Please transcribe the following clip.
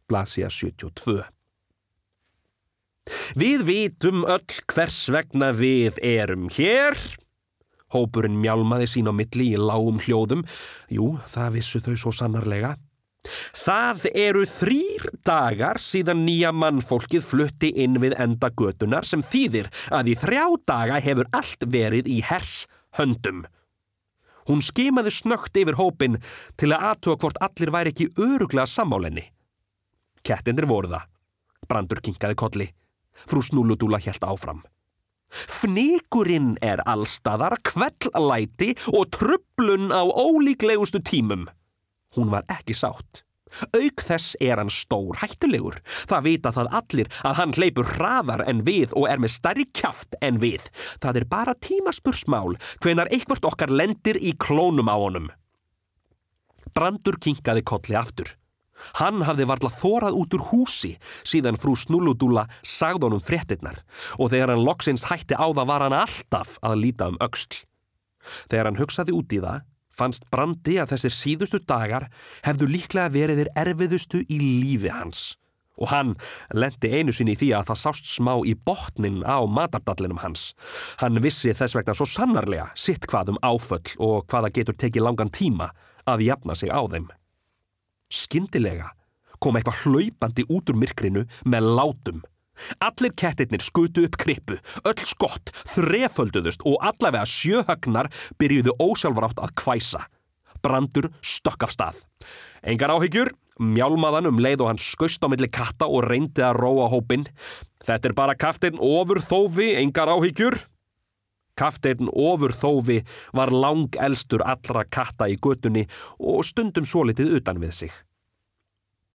blaðsíða 72. Við vitum öll hvers vegna við erum hér. Hópurinn mjálmaði sín á milli í lágum hljóðum. Jú, það vissu þau svo sannarlega. Það eru 3 dagar síðan nýja mannfólkið flutti inn við enda götunar sem þýðir að í 3 daga hefur allt verið í hers höndum. Hún skimaði snöggt yfir hópinn til að athuga hvort allir væri ekki örugglega sammálenni. Kettirnir voru það. Brandur kinkaði kolli. Frú Snúlludúlla hélt áfram. Fnykurinn allstaðar, kvellæti og truflun á ólíklegustu tímum. Hún var ekki sátt. Auk þess hann stór hættulegur. Það vita það allir að hann hleypur hraðar en við og með stærri kjaft en við. Það bara tímaspursmál hvenær eitthvert okkar lendir í klónum á honum. Brandur kinkaði kolli aftur. Hann hafði varla þorað út úr húsi síðan frú Snúlludúlla sagði honum fréttirnar og þegar hann loksins hætti á það var hann alltaf að líta öxl. Þegar hann hugsaði út í það, fannst Brandi að þessir síðustu dagar hefðu líklega verið þeir erfiðustu í lífi hans. Og hann lenti einu sinni í því að það sást smá í botninn á matardallinum hans. Hann vissi þess vegna svo sannarlega sitt hvað áföll og hvað það getur tekið langan tíma að jafna sig á þeim. Skyndilega kom eitthvað hlaupandi út úr myrkrinu með látum. Allir kettirnir skutu upp krippu, öll skott þrefölduðust og allavega 7 högnar byrjuðu ósjálfrátt að hvæsa. Brandur stökk af stað. Engar áhyggjur, mjálmaðan leið og hann skaust á milli katta og reyndi að róa hópinn. Þetta bara kafteinn Ofurþófi, engar áhyggjur. Kafteinn Ofurþófi var langelstur allra katta í götunni og stundum svolítið utan við sig.